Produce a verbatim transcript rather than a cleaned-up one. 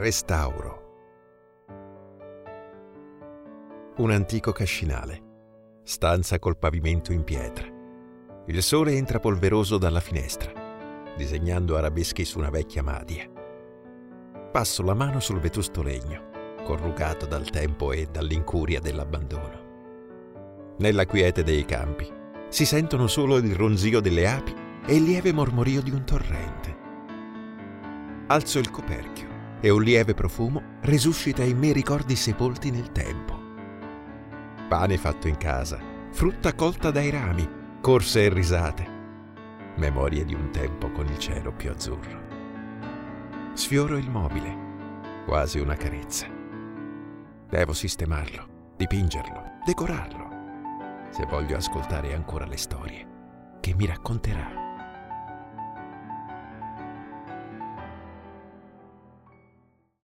Restauro. Un antico cascinale. Stanza col pavimento in pietra. Il sole entra polveroso dalla finestra, disegnando arabeschi su una vecchia madia. Passo la mano sul vetusto legno, corrugato dal tempo e dall'incuria dell'abbandono. Nella quiete dei campi si sentono solo il ronzio delle api e il lieve mormorio di un torrente. Alzo il coperchio e un lieve profumo resuscita in me ricordi sepolti nel tempo. Pane fatto in casa, frutta colta dai rami, corse e risate, memorie di un tempo con il cielo più azzurro. Sfioro il mobile, quasi una carezza. Devo sistemarlo, dipingerlo, decorarlo, se voglio ascoltare ancora le storie che mi racconterà.